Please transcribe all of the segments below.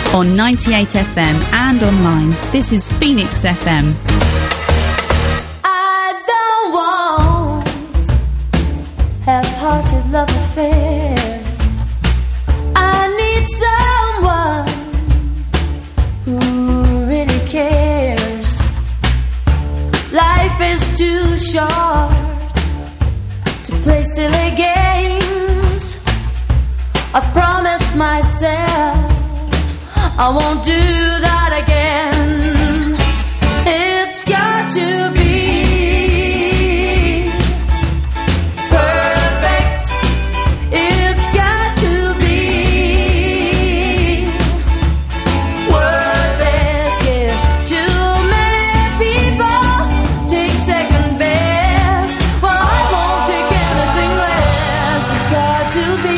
on 98 FM and online. This is Phoenix FM. I don't want half-hearted love affairs. I need someone who really cares. Life is too short to play silly games. I've promised myself I won't do that again. It's got to be perfect. It's got to be worth it. Yeah. Too many people take second best. Well, I won't take anything less. It's got to be.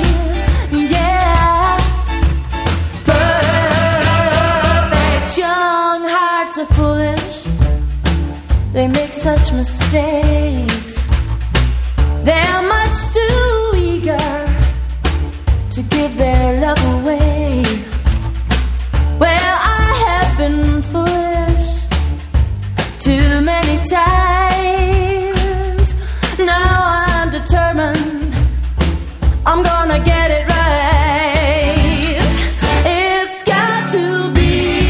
Foolish, they make such mistakes. They're much too eager to give their love away. Well, I have been foolish too many times. Now I'm determined I'm gonna get it right. It's got to be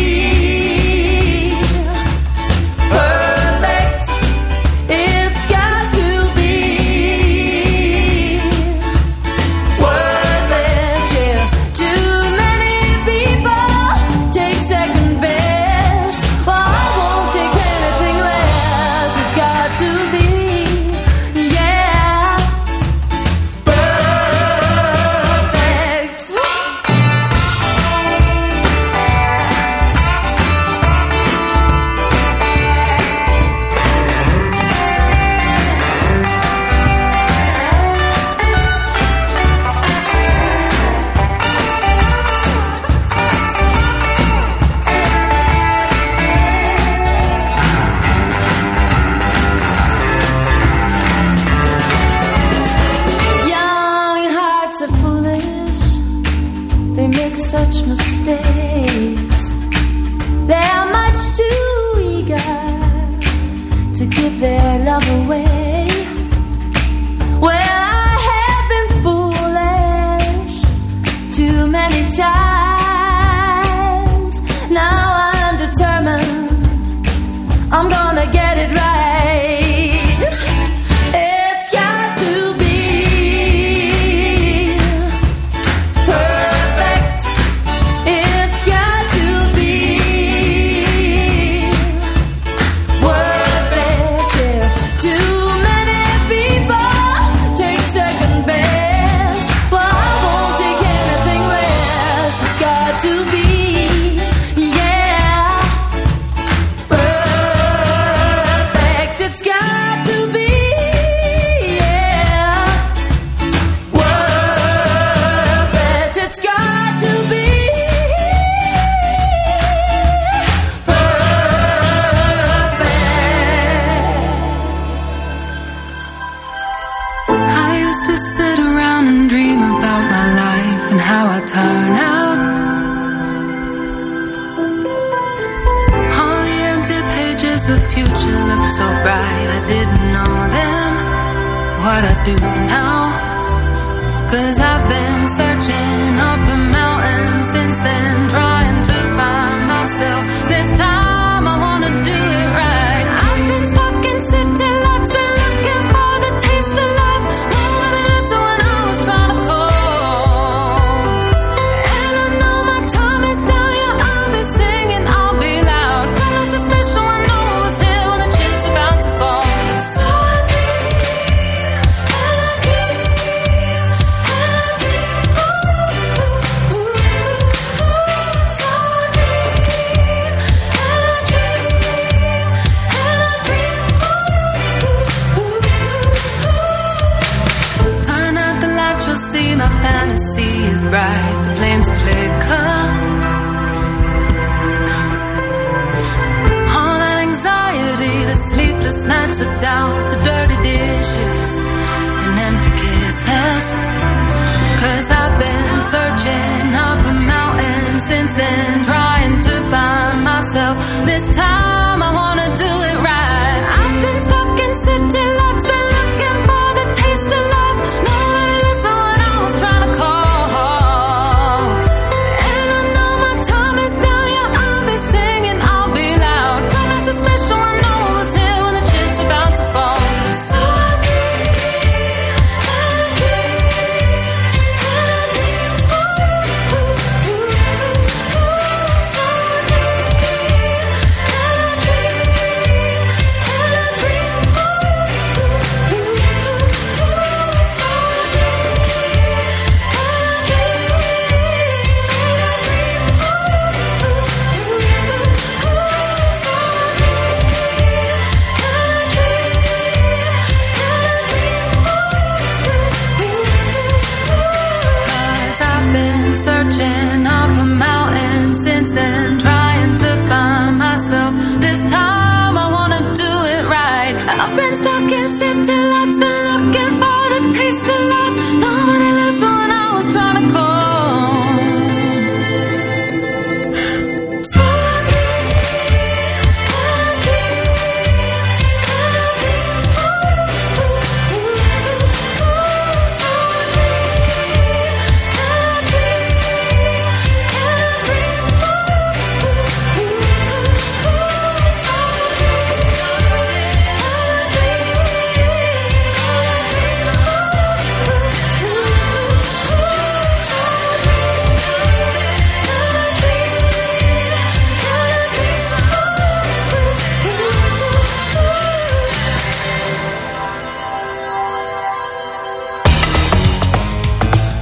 doubt, the dirty dishes and empty kisses. 'Cause I've been searching up a mountain since then.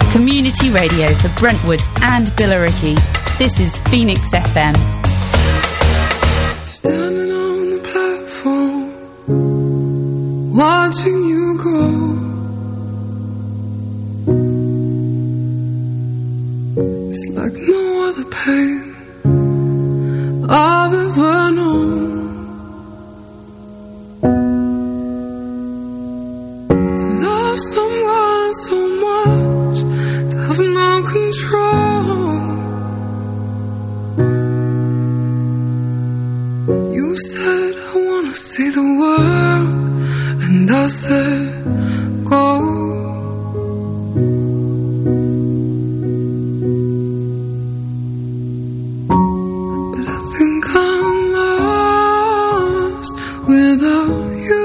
Community radio for Brentwood and Billericay. This is Phoenix FM. Standing on the platform, watching you go. It's like no other pain I've ever known. To love someone so much, to have no control. You said I wanna see the world, and I said go. But I think I'm lost without you.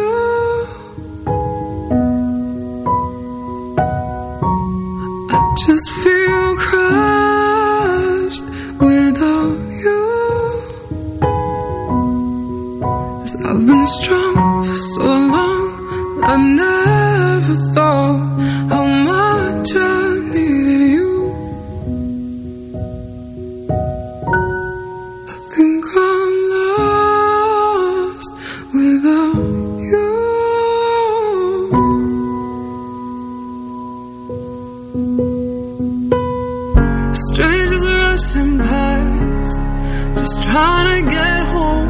I just feel crushed without you. I've been strong for so long, I never thought how much I needed you. I think I'm lost without you. Strangers rushing past, just trying to get home.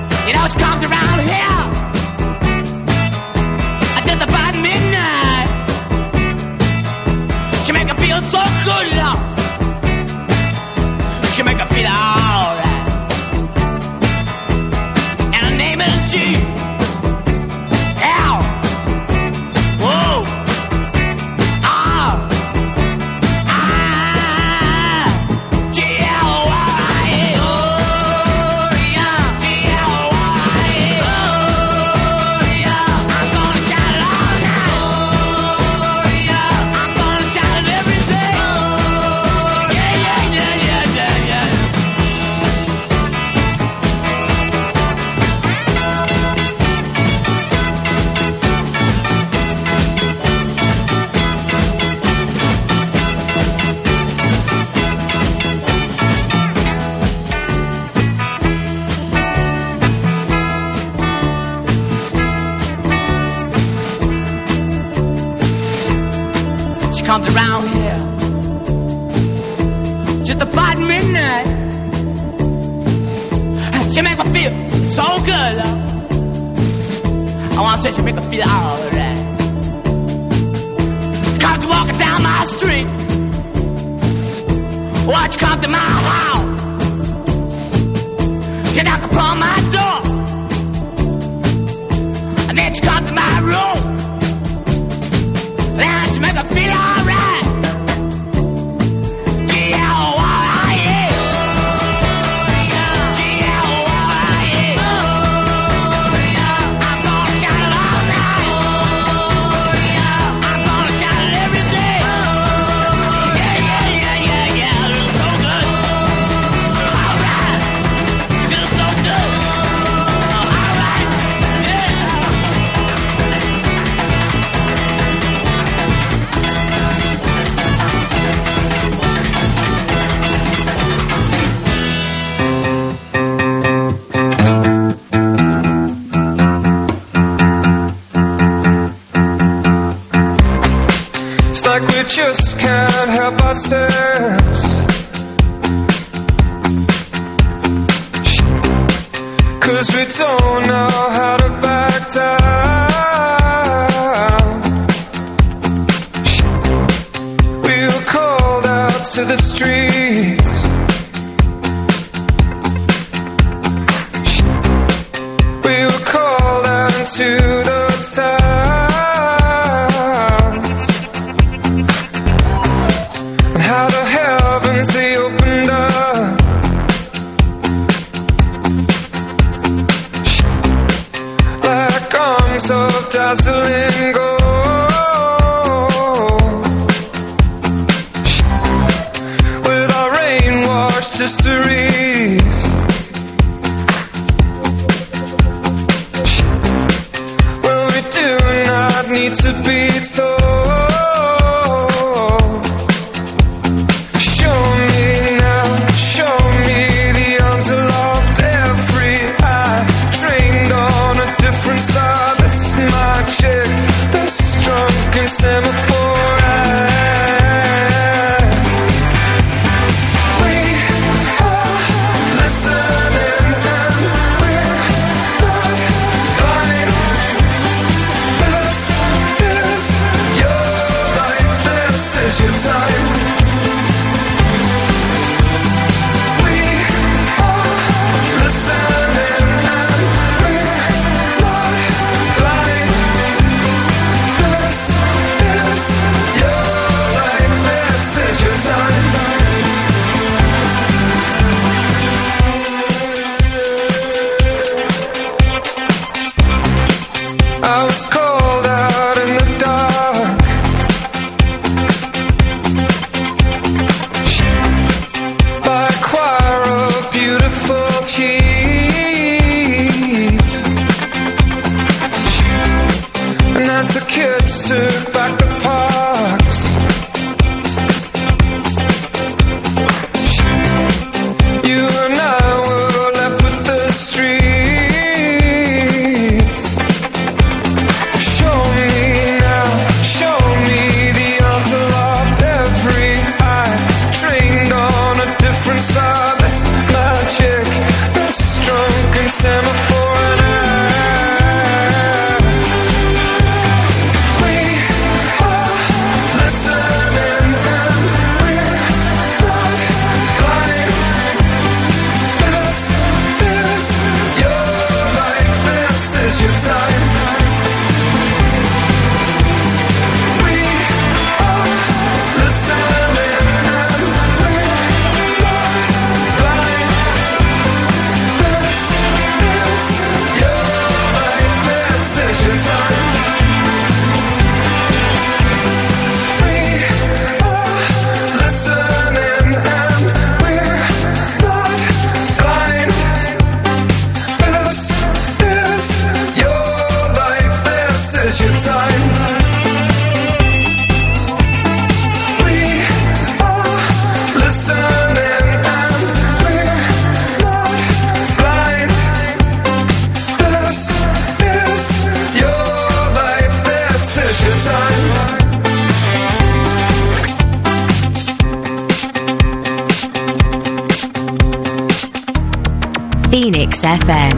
Midnight. she comes around here just about midnight. She make me feel so good, love. I wanna say she make me feel alright. Comes walking down my street. Watch you come to my house. You knock upon my door. And then you come to my room. Then she make me feel alright. G-L-Y-E. G-L-Y-E. I'm gonna shout it all night. I'm gonna shout it every day. Yeah. It's so good. Alright. Just so good. Alright. Yeah. It's like we just can't help ourselves. 'Cause we don't know how to back down. We were called out to the streets. We were called out into the towns. And how the heavens they opened up. Like arms of dazzling gold. With Phoenix FM.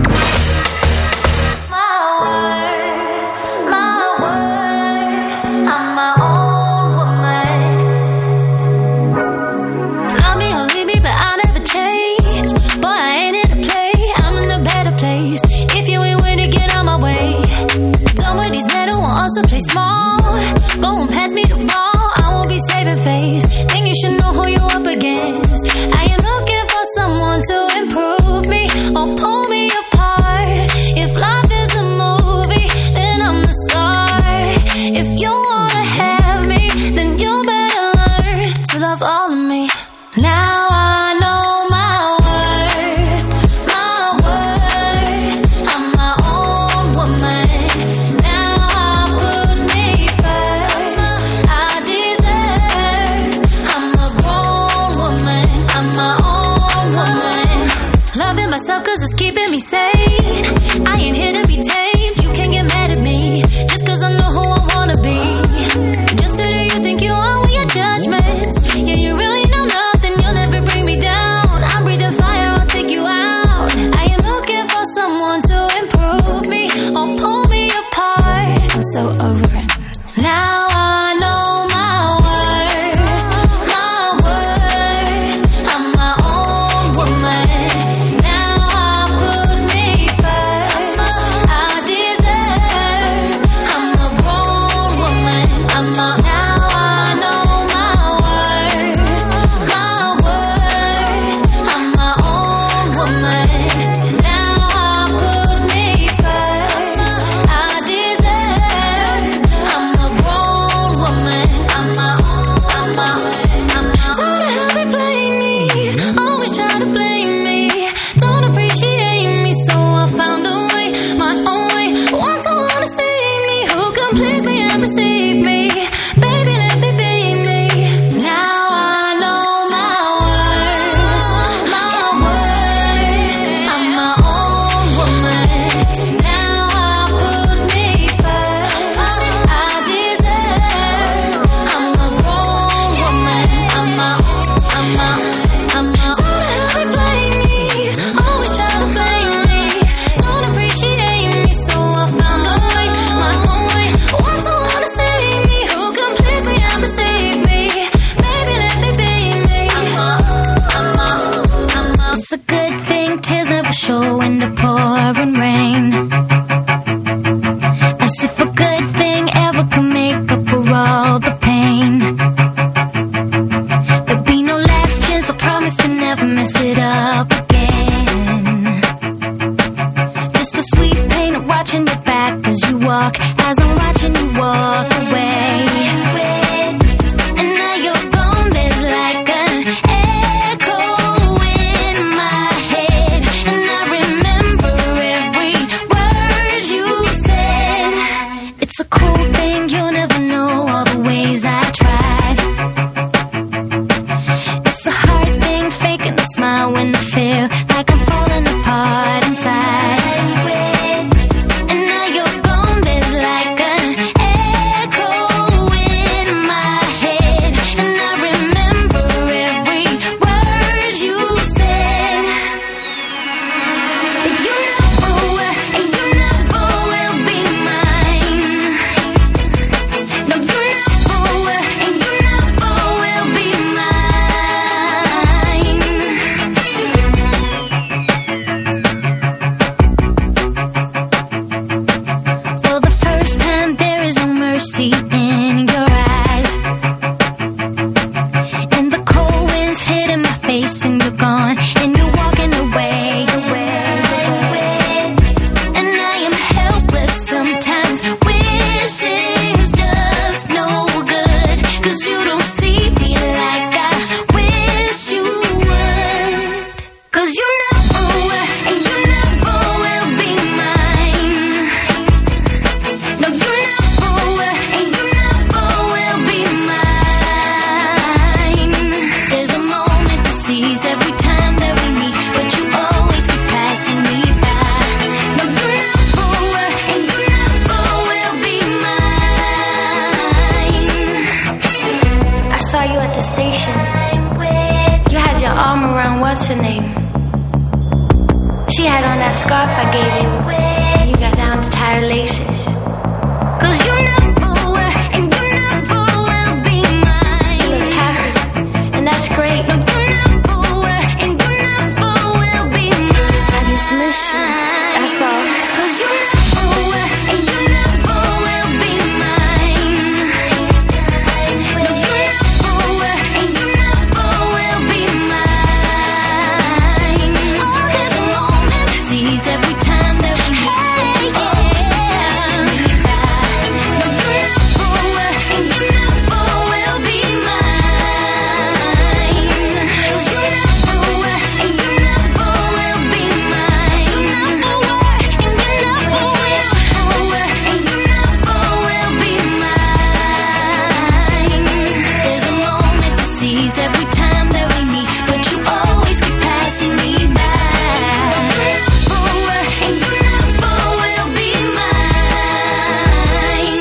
Play small, go and pass me the ball. I won't be saving face. Think you should know who you're up against. I am looking for someone to improve me or pull me apart. If life is a movie, then I'm the star. If you wanna have me, then you better learn to love all of me. Now I know my worth, my worth. I'm my own woman. Myself cause it's keeping me sane. I ain't here to be tamed. You can't get mad at me just cause I know who I wanna be. Just who do you think you are with your judgments? Yeah, you really know nothing. You'll never bring me down. I'm breathing fire, I'll take you out. I am looking for someone to improve me or pull me apart. I'm so over it. Now I know my worth, my worth. I'm my own woman. Show in the pouring rain. As if a good thing ever could make up for all the pain. There'll be no last chance, I promise to never mess it up again. Just the sweet pain of watching your back as you walk, as I'm watching you walk away. And now you're gone, there's like an echo in my head. And I remember every word you said. It's a cool thing, you'll never know all the ways I tried. It's a hard thing, faking a smile when I feel like I'm falling apart inside. And now you're gone, there's like an echo in my head. And I remember every word you said. That you never were and you never will be mine. No, you never were and you never will be mine. For the first time, there is no mercy in your eyes. And the cold winds hitting my face, and you're gone, and you're walking away. And I am helpless sometimes, wishing it's just no good. 'Cause you don't see me like I wish you would. 'Cause you never were and you never will be mine. No, you never were and you never will be mine. There's a moment to seize every time that we meet, but you always keep passing me by. No, you never were and you never will be mine. I saw you at the station. You had your arm around what's her name? She had on that scarf I gave you, and you got down to tie her laces. 'Cause you never were, and you never will be mine. You looked happy, and that's great. No, you never were, and you never will be mine. I just miss you, that's all. 'Cause you never were, and you never will be mine. No, you never were, and you never will be mine. Oh, there's a moment to seize every time that we meet. Every time that we meet, but you always keep passing me by. And you never will be mine.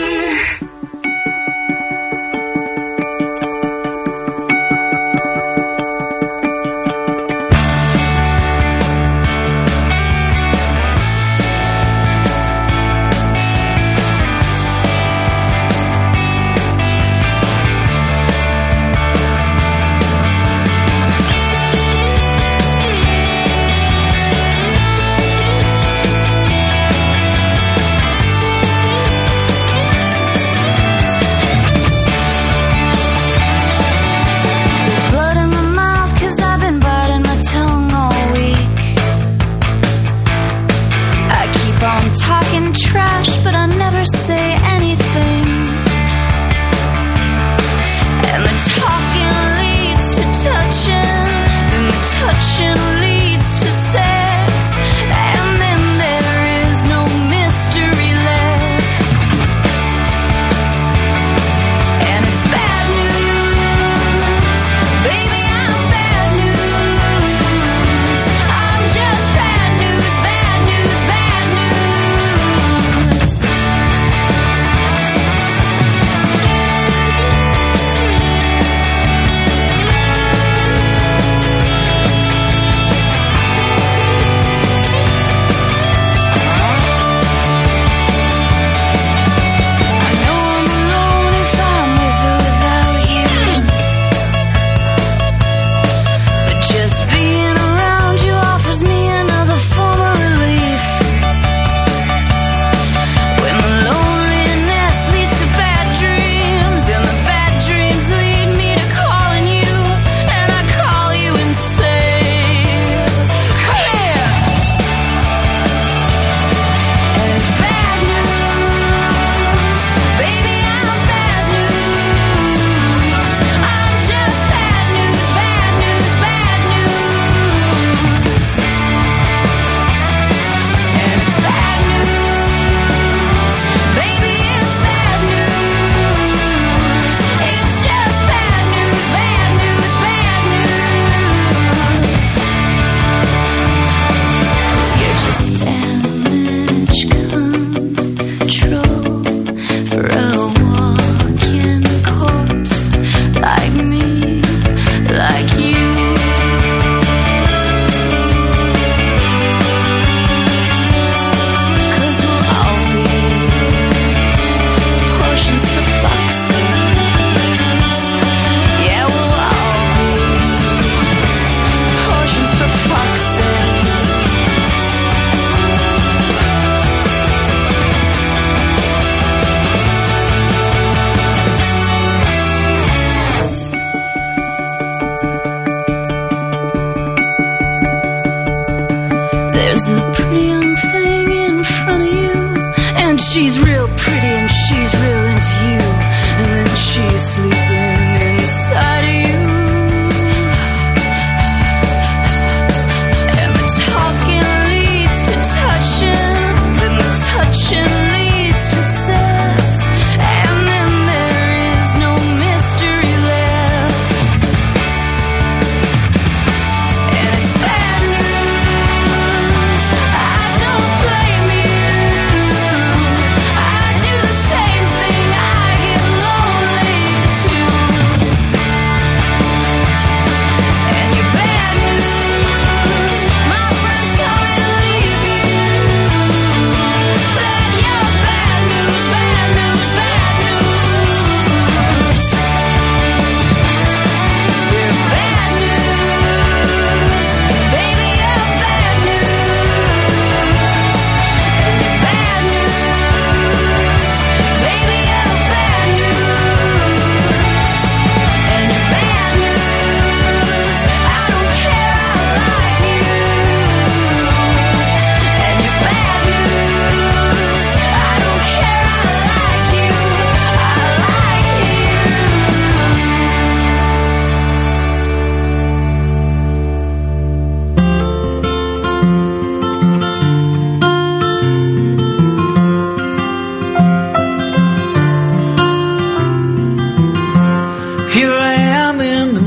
Talking trash, but I never say anything. And the talking leads to touching, and the touching leads to sex, and then there is no mystery left. And it's bad news, baby, I'm bad news. I'm just bad news, bad news, bad news. There's a pretty young thing in front of you, and she's real pretty and she's real into you, and then she's sleeping inside of you. And the talking leads to touching, then the touching leads to sex, and then there is no mystery left. And it's bad news, I don't blame you. I do the same thing, I get lonely too.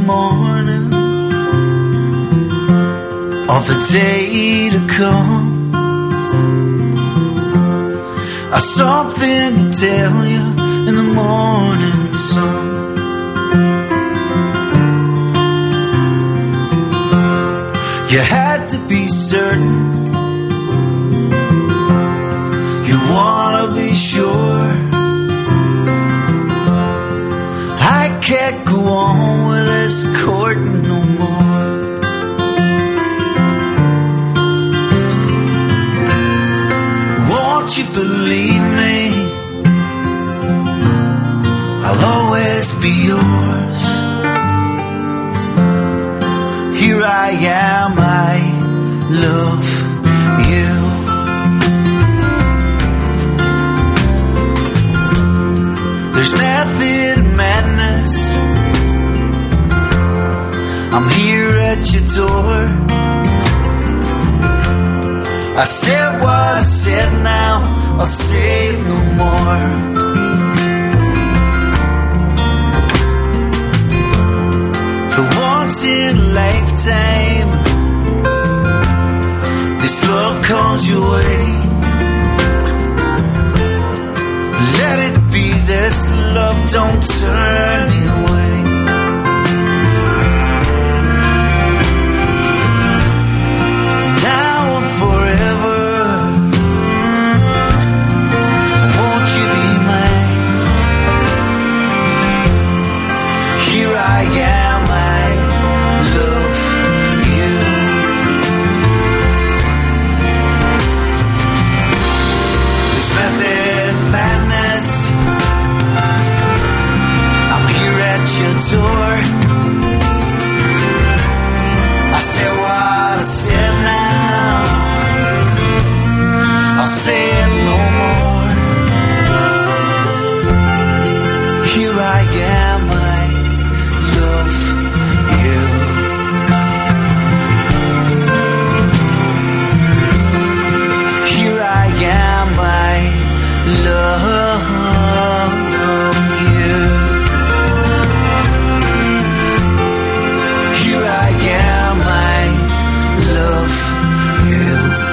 morning of a day to come. I've something to tell you in the morning sun. You had to be certain, you wanna be sure. I can't go on with this courting no more. Won't you believe me? I'll always be yours. Here I am, I love you. There's method in madness. I'm here at your door. I said what I said, now I'll say it no more. For once in a lifetime, this love comes your way. Let it be this love, don't turn me away. Now and forever, won't you be mine? Here I am, I love you. This method madness, I'm here at your door. I said what I said, now I'll say it no more. Here I am, I love you. Here I am, I love you. Here I am, I love you.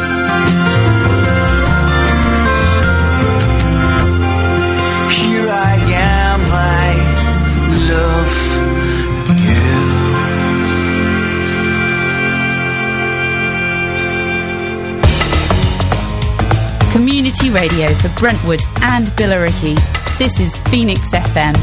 Here I am, I love you. Community radio for Brentwood and Billericay. This is Phoenix FM.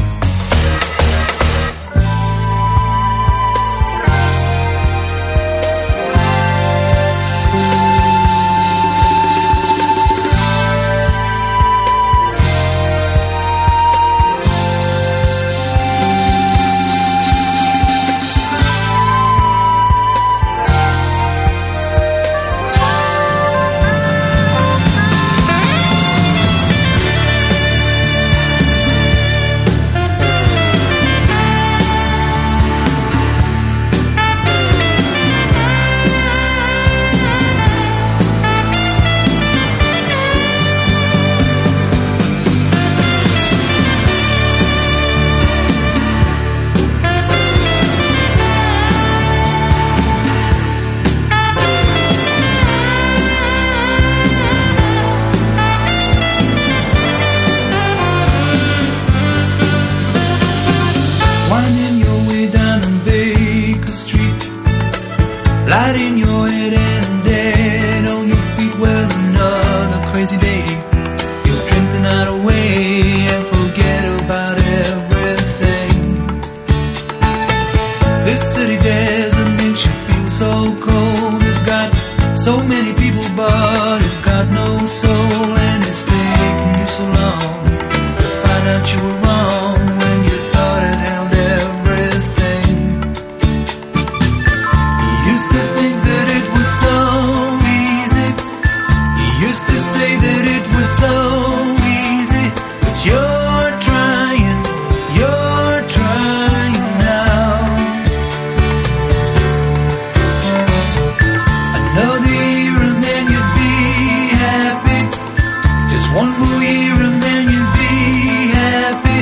One more year and then you'll be happy.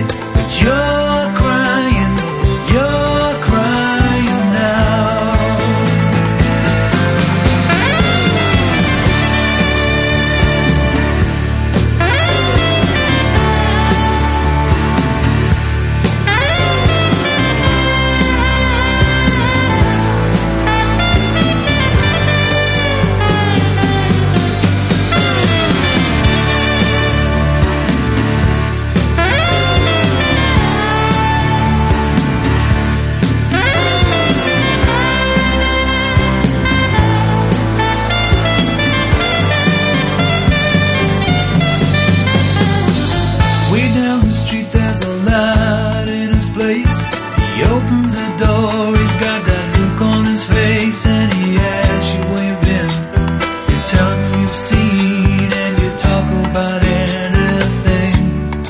opens the door, he's got that look on his face, and he asks you where you've been. You tell him who you've seen, and you talk about anything.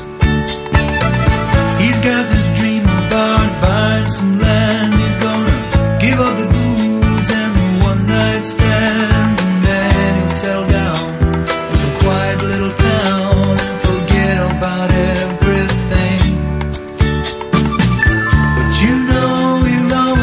He's got this dream about buying some land. He's gonna give up the booze and the one-night stands, and then he'll settle down in some quiet little town and forget about everything. But you know he'll always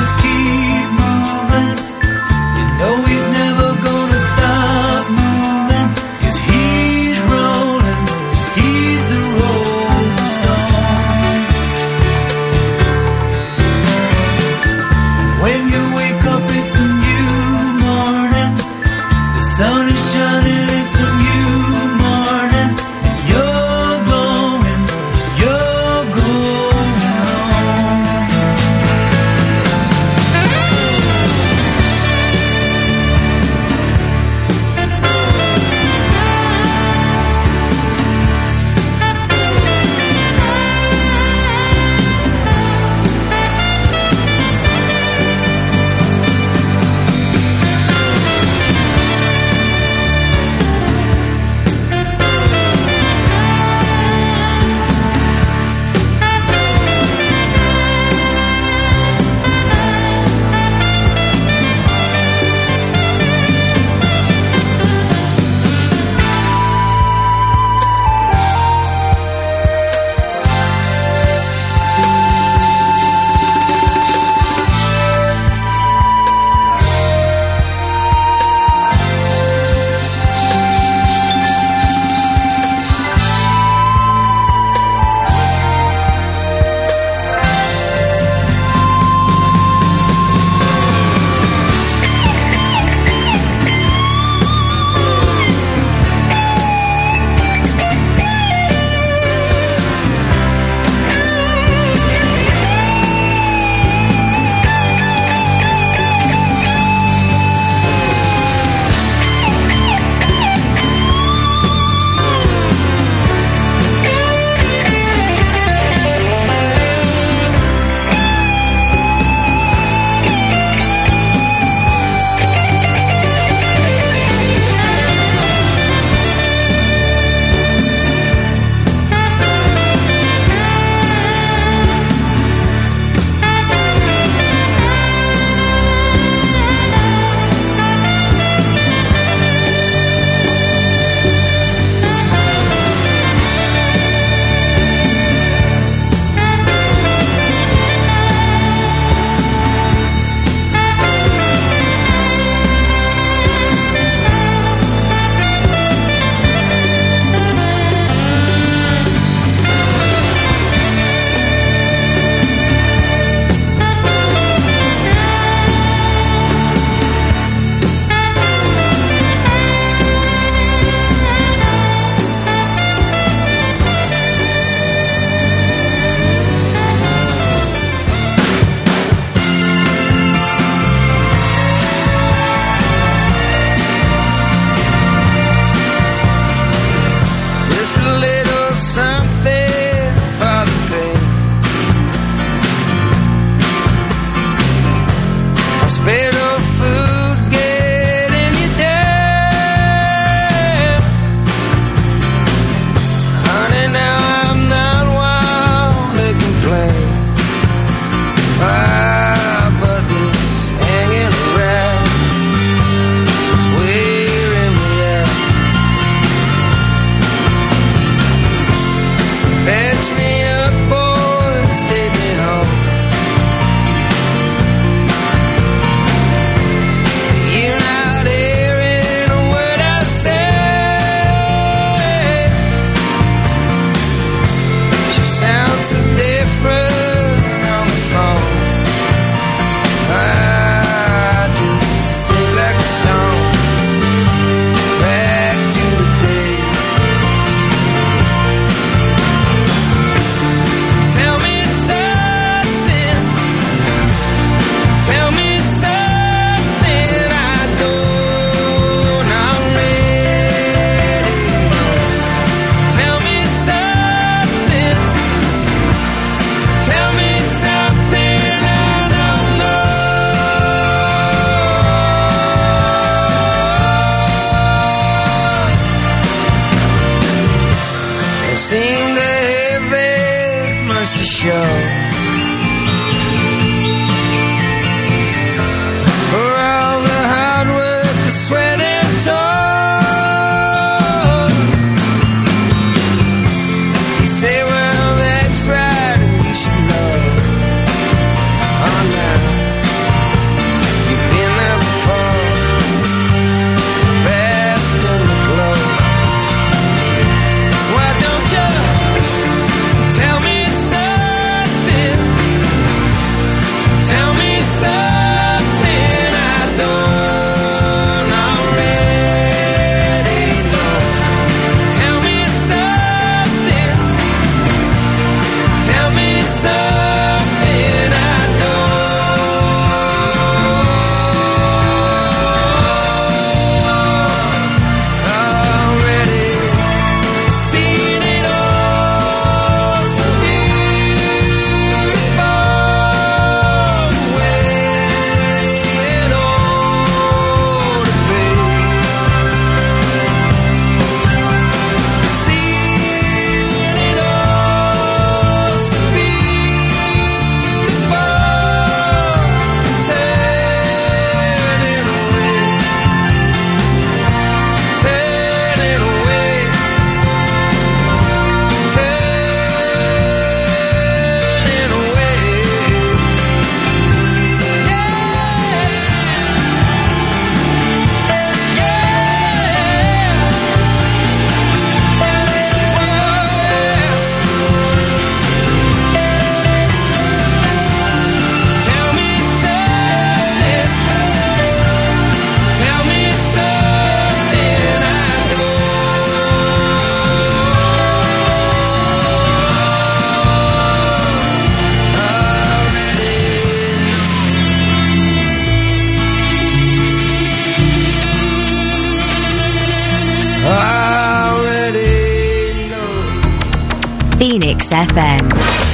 FM.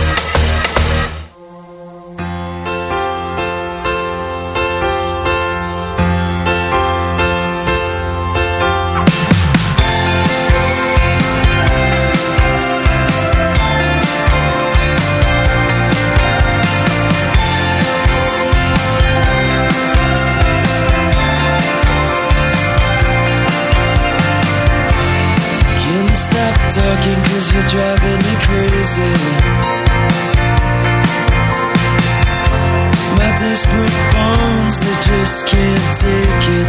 Talking 'cause you're driving me crazy. My desperate bones, I just can't take it.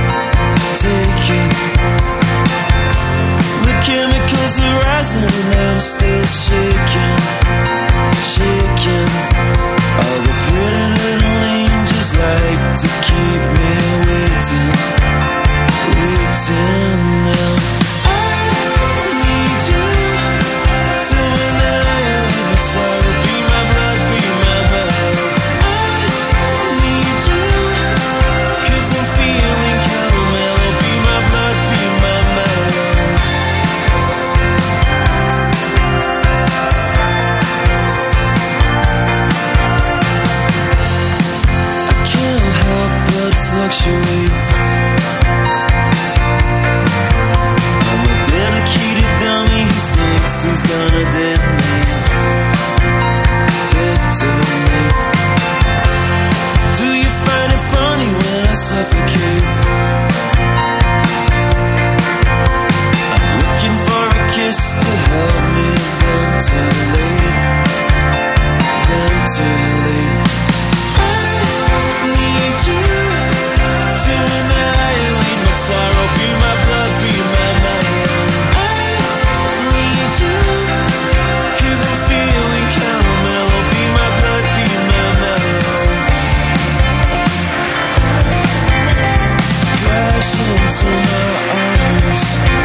The chemicals are rising and I'm still shaking. All the pretty little angels like to keep me waiting now. I'm a dedicated dummy who thinks he's gonna detonate. Do you find it funny when I suffocate? I'm looking for a kiss to help me ventilate. I need you to annihilate my sorrow, be my blood, be my mind. I need you, 'cause I'm feeling kinda mellow, be my blood, be my mind. Crash into my arms.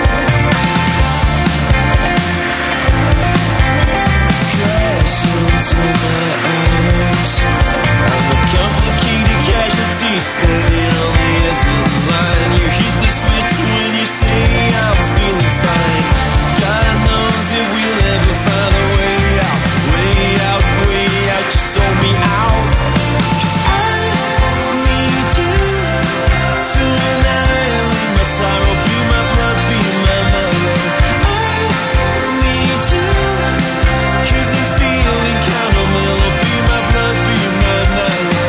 Crash into my arms. I'm a complicated casualty standing on the edge of the line. You hit the switch when you say I'm feeling fine. God knows if we'll ever find a way out. Just sold me out. 'Cause I need you to annihilate my sorrow, be my blood, be my mellow. I need you, 'cause I'm feeling kinda mellow, be my blood, be my mellow.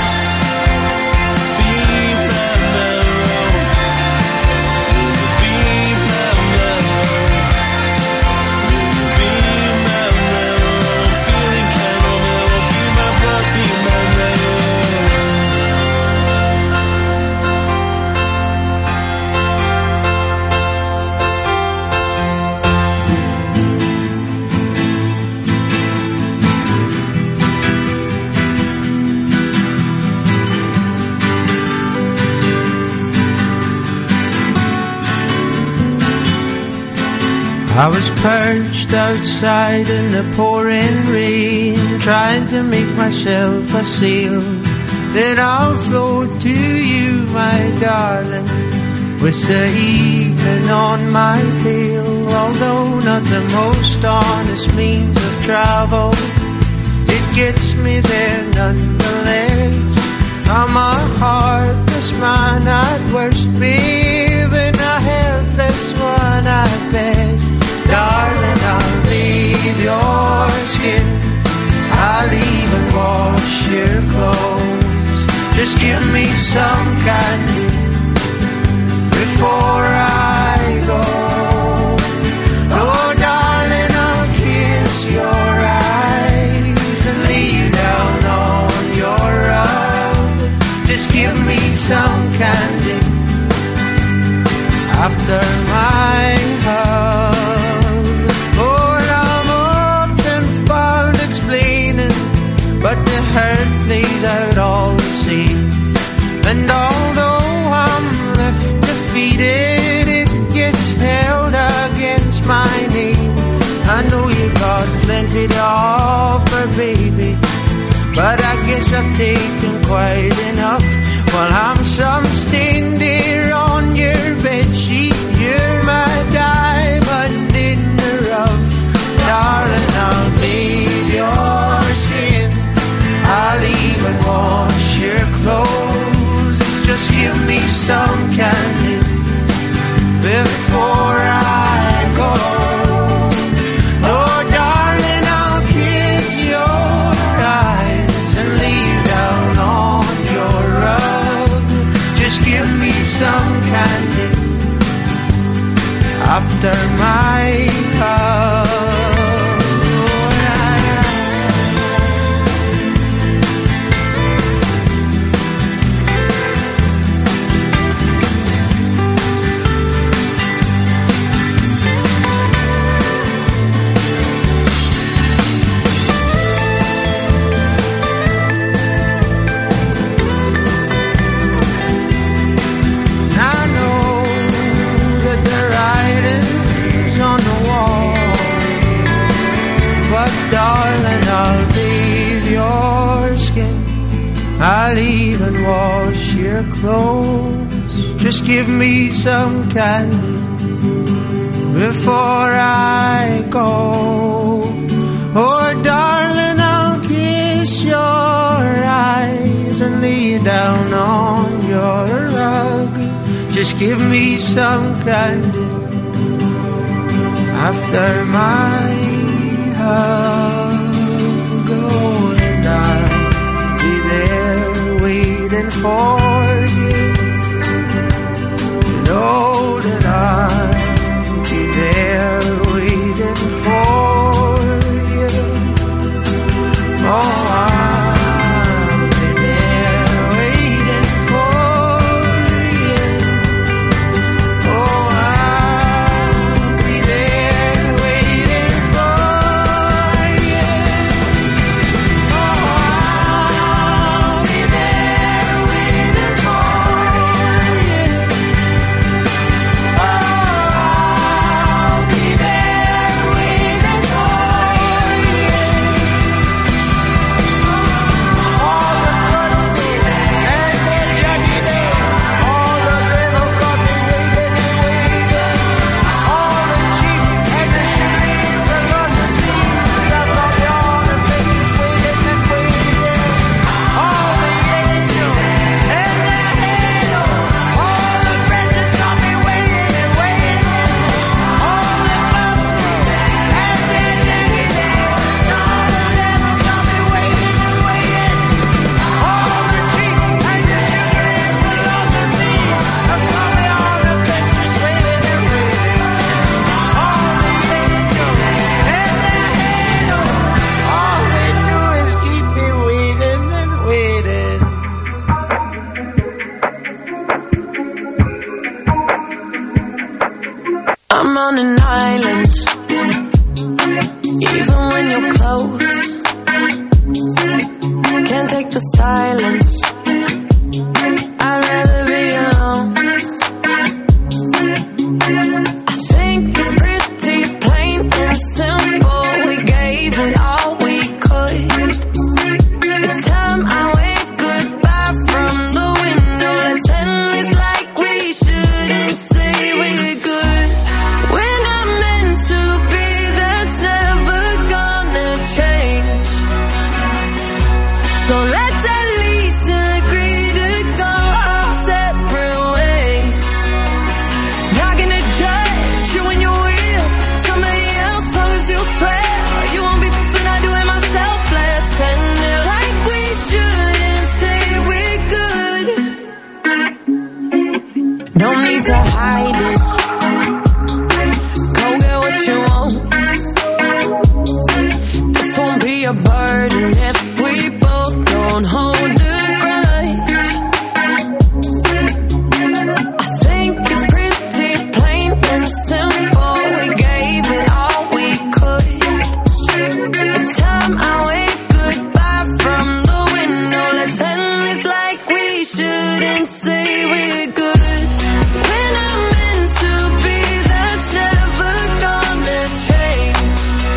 I was perched outside in the pouring rain, trying to make myself a sail that I'll float to you, my darling, with the evening on my tail. Although not the most honest means of travel, it gets me there nonetheless. I'm a heartless man at worst, babe, and a helpless one at best. Darling, I'll leave your skin, I'll even wash your clothes. Just give me some candy before I go. Oh, darling, I'll kiss your eyes and lay you down on your rug. Just give me some candy after my hug. But the hurt plays out all the same. And although I'm left defeated, it gets held against my name. I know you got plenty to offer, baby, but I guess I've taken quite enough. While I'm some stained there on your bedsheet, you're my diamond in the rough. Darling, I'll I'll even wash your clothes. Just give me some candy before I go. Oh, darling, I'll kiss your eyes and lay you down on your rug. Just give me some candy after my hug. Oh, and I'll be there waiting for you. You know that I'll be there waiting for you. Oh, I'll be there waiting for you. Oh, I'll be there waiting for you. Oh, I'll be there waiting for you. Oh, I'll be there waiting for you. All the thirsty and the jaggy days, all the little coffee waiting and waiting, all the cheap and the sugary philosophies about the all the faces waiting and waiting, all the angels and the halos, all the branches got me waiting and waiting, all the clowns and the jaggy days, all the little got me waiting and waiting, all the cheap and the sugary philosophies about the all the faces waiting and waiting, all the angels and the halos, all they do is keep me waiting and waiting. I'm on an island, even when you're close. Can't take the silence. I'd rather be alone. I think it's pretty plain and simple. We gave it all we could. It's time I wave goodbye from the window. Let's end this like we shouldn't say we're good. We're not meant to be, that's never gonna change. So let's at least agree to go our separate ways. Not gonna judge you when you're real. Somebody else knows you fair. You won't be pissed when I do it myself. Let's end it like we shouldn't say we're good. No need to hide it. Go get what you want. This won't be a burden if we both don't hold the grudge. I think it's pretty plain and simple. We gave it all we could. It's time I wave goodbye from the window. Let's end this like we shouldn't say we're good. We're not meant to be, that's never gonna change.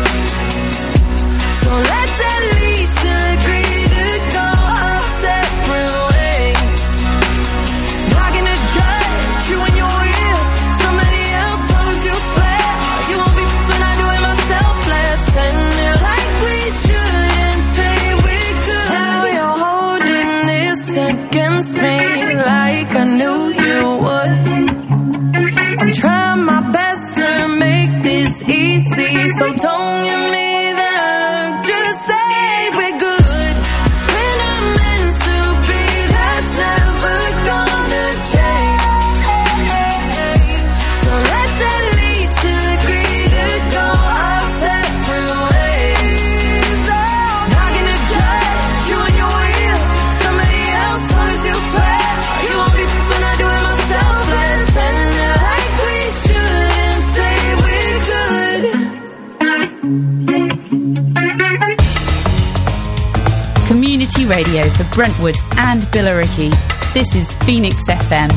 So let's at least agree to go our separate ways. Not gonna judge you when you're real. Somebody else knows you fair. You won't be pissed when I do it myself. Let's end it like we shouldn't say we're good. Now you're holding this against me like I knew you would. I'm trying my best to make this easy, so don't give me that look. Just say we're good. We're not meant to be, that's never gonna change. So let's at least agree to go our separate ways. Not gonna judge you when you're real. Somebody else knows you fair. You won't be pissed when I do it myself. Let's end it like we shouldn't say we're good. Community radio for Brentwood and Billericay. This is Phoenix FM.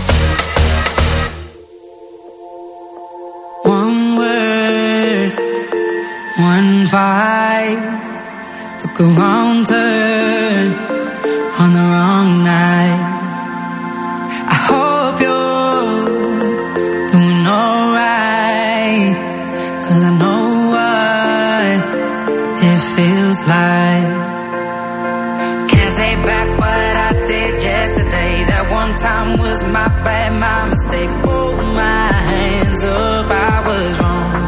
One word, one vibe, took a wrong turn on the wrong one time was my bad, my mistake. Hold my hands up, I was wrong.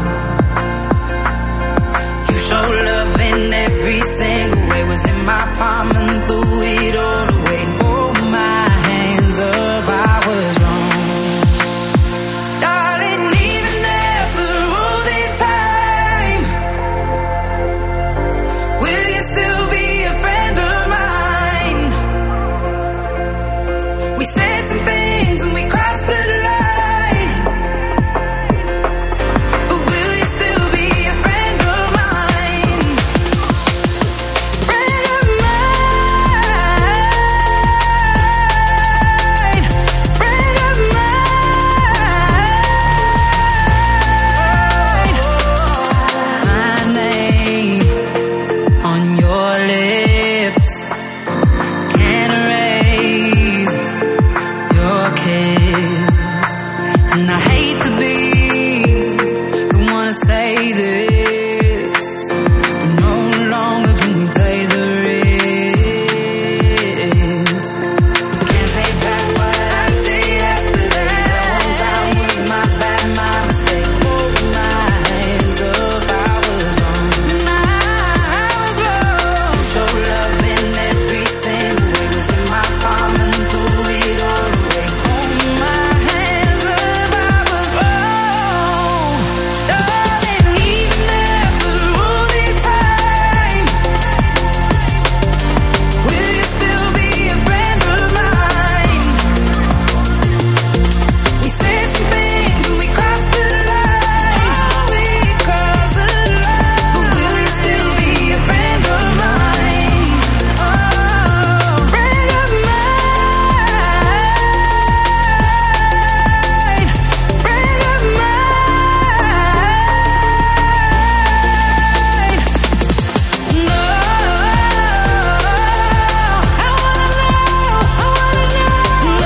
You showed love in every single way. Was in my palm and threw it all away. Hold my hands up, I was wrong. Darling, even after all this time, will you still be a friend of mine? We said some things and we crossed the line, but will you still be a friend of mine? Friend of mine, friend of mine. My name on your lips can't erase your kiss, and I hate to be the one to say this, but no longer can we take the risk. Can't take back what I did yesterday. That one time was my bad, my mistake. Hold my hands up, I was wrong. I was wrong. You showed love in every single way. Was in my palm and threw it all away. Hold my hands up, I was wrong. Darling, even after all this time, will you still be a friend of mine? We said some things and we crossed the line. We crossed the line. But will you still be a friend of mine? Oh, friend of mine, friend of mine. No, I wanna know. No,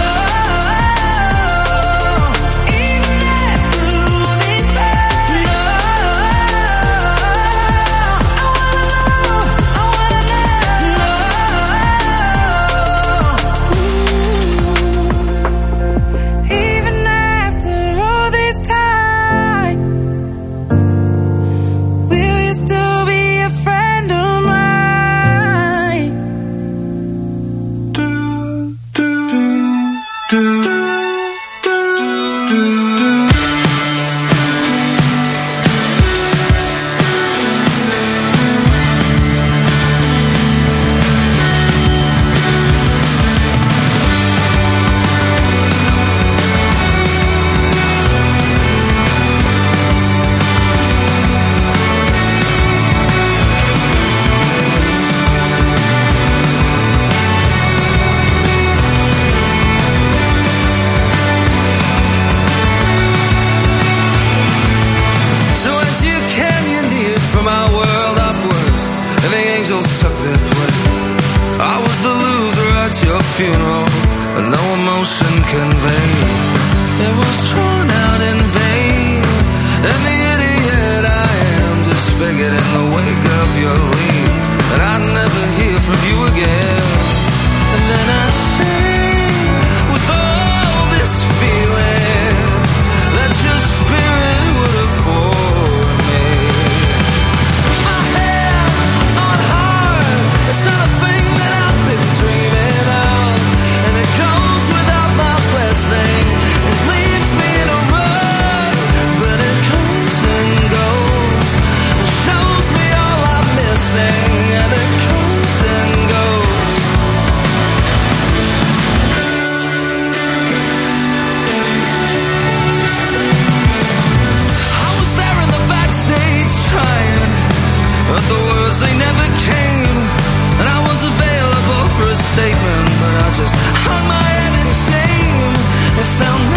even after all this time. No, I wanna know. Even after all this time, will you still be a friend of mine? So as you canyoneered from our world upwards, and the angels took their place, I was the loser at your funeral, and no emotion conveyed. It was drawn out in vain, and the idiot I am disfigured in the wake of your leave, and I'd never hear from you again. And then I say, with all this feeling that your spirit would afford me, my head on heart, it's not a thing that I've been dreaming of, and it goes without my blessing. It leaves me in a rut, but it comes and goes, and shows me all I'm missing, and it comes and goes. I was there in the backstage trying, but the words they never came, and I was available for a statement, but I just hung my head in shame and found